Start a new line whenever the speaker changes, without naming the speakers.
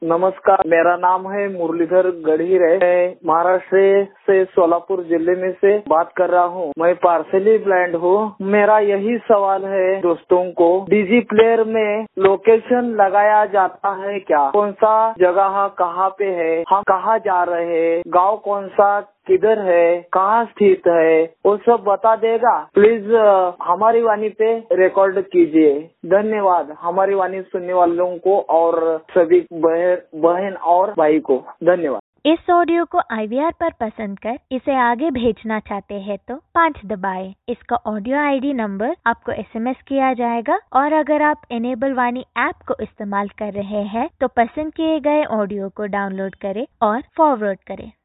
नमस्कार, मेरा नाम है मुरलीधर गढ़ीर है। मैं महाराष्ट्र से सोलापुर जिले में से बात कर रहा हूँ। मैं पार्शियली ब्लाइंड हूँ। मेरा यही सवाल है दोस्तों को, डीजी प्लेयर में लोकेशन लगाया जाता है क्या? कौन सा जगह कहाँ पे है, हम कहाँ जा रहे हैं, गांव कौन सा किधर है, कहाँ स्थित है, वो सब बता देगा? प्लीज हमारी वाणी पे रिकॉर्ड कीजिए। धन्यवाद हमारी वाणी सुनने वालों को और सभी बहन और भाई को धन्यवाद।
इस ऑडियो को IVR पर पसंद कर इसे आगे भेजना चाहते हैं तो 5 दबाएं। इसका ऑडियो ID नंबर आपको SMS किया जाएगा और अगर आप इनेबल वाणी ऐप को इस्तेमाल कर रहे हैं तो पसंद किए गए ऑडियो को डाउनलोड करें और फॉरवर्ड करें।